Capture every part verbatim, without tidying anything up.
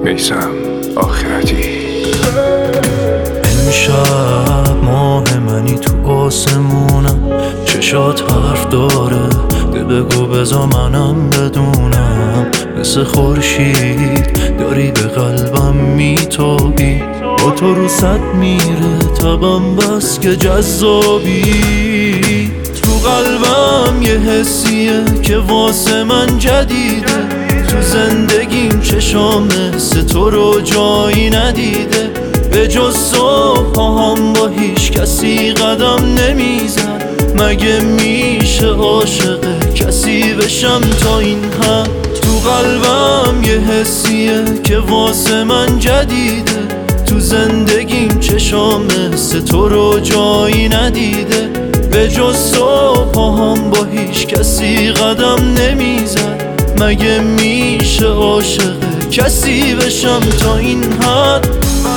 میثم آخرتی. امشب ماه منی تو آسمونم، چشات حرف داره، ده بگو بزا منم بدونم. مثل خورشید داری به قلبم میتابی، با تو رو صد میره تبم بس که جذابی. تو قلبم یه حسیه که واسه من جدیده، تو زندگیم چشام مثل تو رو جایی ندیده. به جز صبح هم با هیچ کسی قدم نمیزن، مگه میشه عاشق کسی بشم تا این حد؟ تو قلبم یه حسیه که واسه من جدیده، تو زندگیم چشام مثل تو رو جایی ندیده. به جز صبح هم با هیچ کسی قدم نمیزن، مگه میشه عاشق کسی بشم تا این حد؟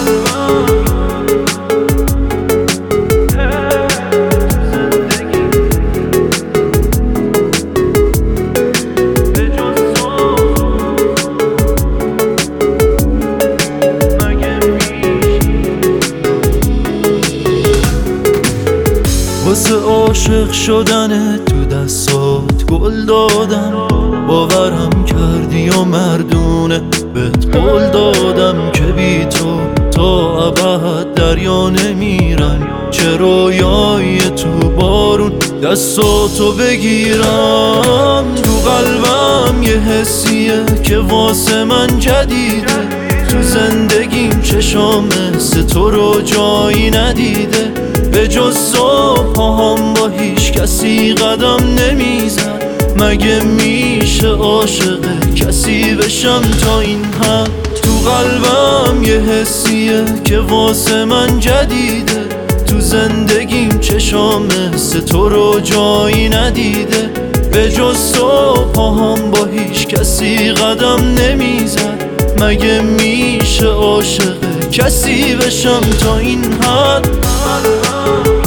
واسه عاشق شدن تو دستات گل دادم، باورم کردی و مردونه بهت قول دادم که بی تو تا ابد دریا نمیرم. چه رویای تو بارون دستاتو بگیرم. تو قلبم یه حسیه که واسه من جدیده، تو زندگیم چشام مثل تو رو جایی ندیده. به جز صبح هم با هیچ کسی قدم نمیزن، مگه میشه عاشق کسی بشم تا این حد؟ تو قلبم یه حسیه که واسه من جدیده، تو زندگیم چشام مثل تو رو جایی ندیده. به جز صبح هم با هیچ کسی قدم نمیزن، مگه میشه عاشق کسی بشم تا این حد؟